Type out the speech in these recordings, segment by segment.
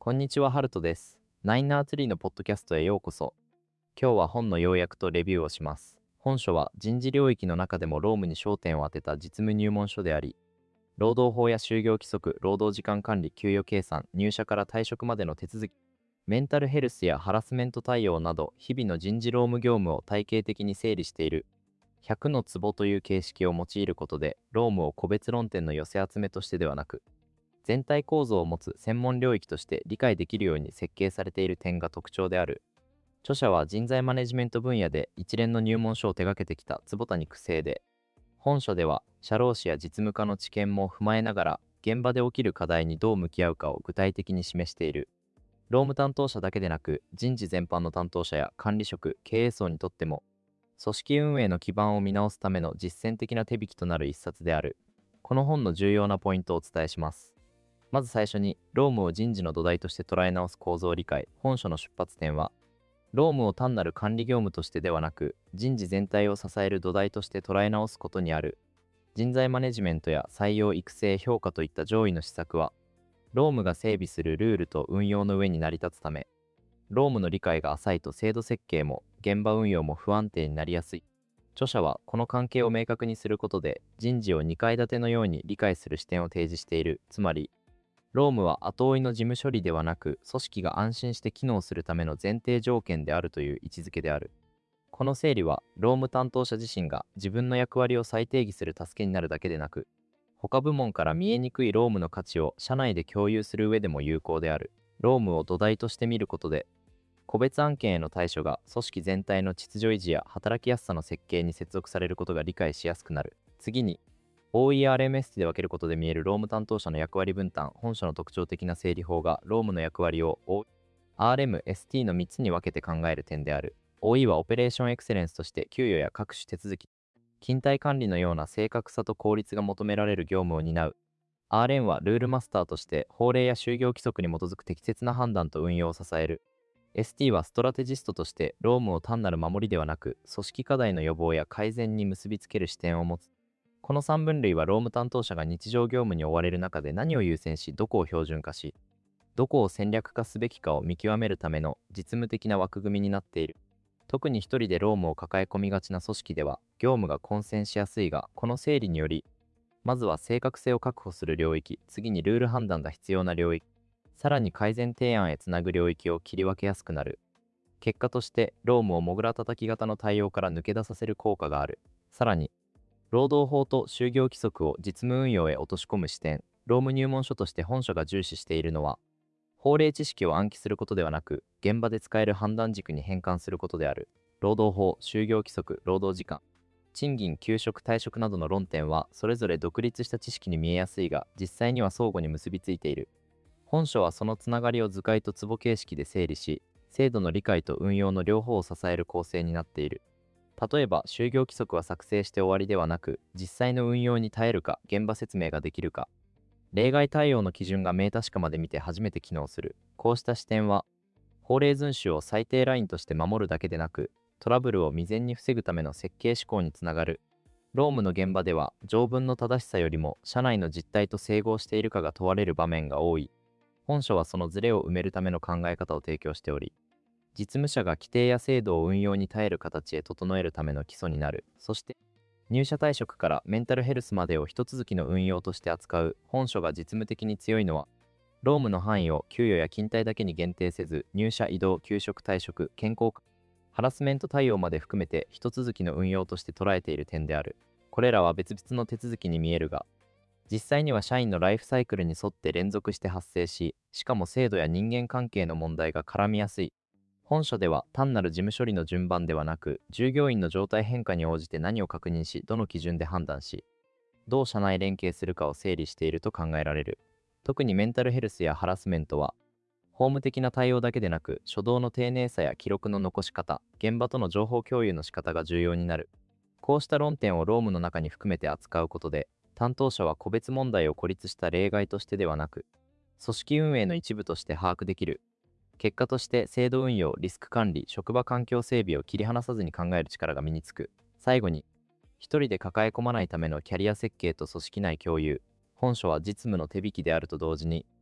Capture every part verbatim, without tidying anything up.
こんにちは、ハルトです。ナインナーツリーのポッドキャストへようこそ。今日は本の要約とレビューをします。本書は人事領域の中でも労務に焦点を当てた実務入門書であり、労働法や就業規則、労働時間管理、給与計算、入社から退職までの手続き、メンタルヘルスやハラスメント対応など、日々の人事労務業務を体系的に整理しているひゃくのツボという形式を用いることで、労務を個別論点の寄せ集めとしてではなく、全体構造を持つ専門領域として理解できるように設計されている点が特徴である。著者は人材マネジメント分野で一連の入門書を手掛けてきた坪谷久生で、本書では社労士や実務家の知見も踏まえながら、現場で起きる課題にどう向き合うかを具体的に示している。労務担当者だけでなく、人事全般の担当者や管理職、経営層にとっても、組織運営の基盤を見直すための実践的な手引きとなる一冊である。この本の重要なポイントをお伝えします。まず最初に、労務を人事の土台として捉え直す構造理解。本書の出発点は、労務を単なる管理業務としてではなく、人事全体を支える土台として捉え直すことにある。人材マネジメントや採用育成評価といった上位の施策は、労務が整備するルールと運用の上に成り立つため、労務の理解が浅いと制度設計も現場運用も不安定になりやすい。著者はこの関係を明確にすることで、人事をにかい建てのように理解する視点を提示している。つまり、労務は後追いの事務処理ではなく、組織が安心して機能するための前提条件であるという位置づけである。この整理は、労務担当者自身が自分の役割を再定義する助けになるだけでなく、他部門から見えにくい労務の価値を社内で共有する上でも有効である。労務を土台として見ることで、個別案件への対処が組織全体の秩序維持や働きやすさの設計に接続されることが理解しやすくなる。次に、オーイーアールエムエス で分けることで見える労務担当者の役割分担。本書の特徴的な整理法が労務の役割を アールエム、エスティー のみっつに分けて考える点である。オーイー はオペレーションエクセレンスとして給与や各種手続き、勤怠管理のような正確さと効率が求められる業務を担う。アールエム はルールマスターとして法令や就業規則に基づく適切な判断と運用を支える。エスティー はストラテジストとして労務を単なる守りではなく、組織課題の予防や改善に結びつける視点を持つ。このさん分類は労務担当者が日常業務に追われる中で何を優先し、どこを標準化し、どこを戦略化すべきかを見極めるための実務的な枠組みになっている。特に一人で労務を抱え込みがちな組織では、業務が混戦しやすいが、この整理により、まずは正確性を確保する領域、次にルール判断が必要な領域、さらに改善提案へつなぐ領域を切り分けやすくなる。結果として、労務をモグラ叩き型の対応から抜け出させる効果がある。さらに、労働法と就業規則を実務運用へ落とし込む視点。労務入門書として本書が重視しているのは、法令知識を暗記することではなく、現場で使える判断軸に変換することである。労働法、就業規則、労働時間、賃金、休職、退職などの論点は、それぞれ独立した知識に見えやすいが、実際には相互に結びついている。本書はそのつながりを図解とツボ形式で整理し、制度の理解と運用の両方を支える構成になっている。例えば、就業規則は作成して終わりではなく、実際の運用に耐えるか、現場説明ができるか、例外対応の基準が明確かまで見て初めて機能する。こうした視点は、法令遵守を最低ラインとして守るだけでなく、トラブルを未然に防ぐための設計思考につながる。労務の現場では、条文の正しさよりも、社内の実態と整合しているかが問われる場面が多い。本書はそのズレを埋めるための考え方を提供しており、実務者が規定や制度を運用に耐える形へ整えるための基礎になる。そして、入社退職からメンタルヘルスまでを一続きの運用として扱う。本書が実務的に強いのは、労務の範囲を給与や勤怠だけに限定せず、入社移動、休職退職、健康ハラスメント対応まで含めて一続きの運用として捉えている点である。これらは別々の手続きに見えるが、実際には社員のライフサイクルに沿って連続して発生し、しかも制度や人間関係の問題が絡みやすい。本書では単なる事務処理の順番ではなく、従業員の状態変化に応じて何を確認し、どの基準で判断し、どう社内連携するかを整理していると考えられる。特にメンタルヘルスやハラスメントは、法務的な対応だけでなく、初動の丁寧さや記録の残し方、現場との情報共有の仕方が重要になる。こうした論点を労務の中に含めて扱うことで、担当者は個別問題を孤立した例外としてではなく、組織運営の一部として把握できる。結果として制度運用、リスク管理、職場環境整備を切り離さずに考える力が身につく。最後に、一人で抱え込まないためのキャリア設計と組織内共有。本書は実務の手引きであると同時に、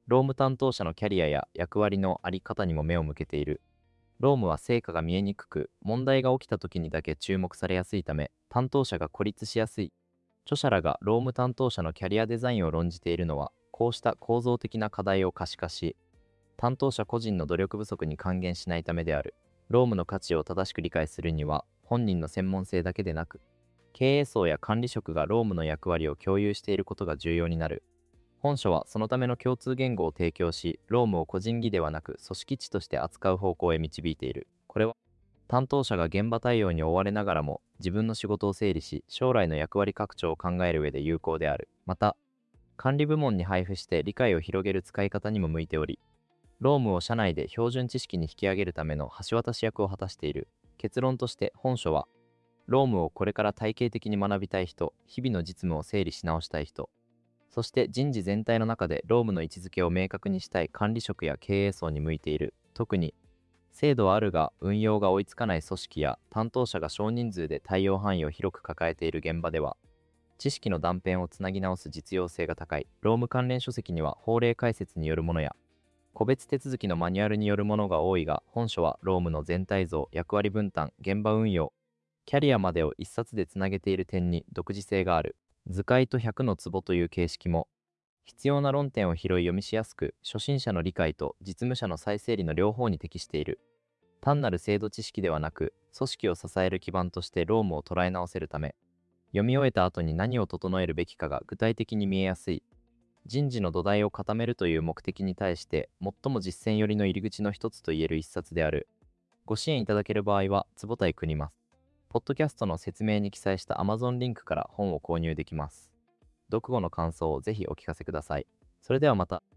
労務担当者のキャリアや役割のあり方にも目を向けている。労務は成果が見えにくく、問題が起きた時にだけ注目されやすいため、担当者が孤立しやすい。著者らが労務担当者のキャリアデザインを論じているのは、こうした構造的な課題を可視化し、担当者個人の努力不足に還元しないためである。労務の価値を正しく理解するには、本人の専門性だけでなく、経営層や管理職が労務の役割を共有していることが重要になる。本書はそのための共通言語を提供し、労務を個人技ではなく組織値として扱う方向へ導いている。これは、担当者が現場対応に追われながらも自分の仕事を整理し、将来の役割拡張を考える上で有効である。また、管理部門に配布して理解を広げる使い方にも向いており、労務を社内で標準知識に引き上げるための橋渡し役を果たしている。結論として本書は、労務をこれから体系的に学びたい人、日々の実務を整理し直したい人、そして人事全体の中で労務の位置づけを明確にしたい管理職や経営層に向いている。特に、制度はあるが運用が追いつかない組織や担当者が少人数で対応範囲を広く抱えている現場では、知識の断片をつなぎ直す実用性が高い。労務関連書籍には法令解説によるものや、個別手続きのマニュアルによるものが多いが、本書は労務の全体像、役割分担、現場運用、キャリアまでを一冊でつなげている点に独自性がある。図解とひゃくの壺という形式も、必要な論点を拾い読みしやすく、初心者の理解と実務者の再整理の両方に適している。単なる制度知識ではなく、組織を支える基盤として労務を捉え直せるため、読み終えた後に何を整えるべきかが具体的に見えやすい。人事の土台を固めるという目的に対して、最も実践寄りの入り口の一つといえる一冊である。ご支援いただける場合は、坪田国ます。ポッドキャストの説明に記載した Amazon リンクから本を購入できます。読後の感想をぜひお聞かせください。それではまた。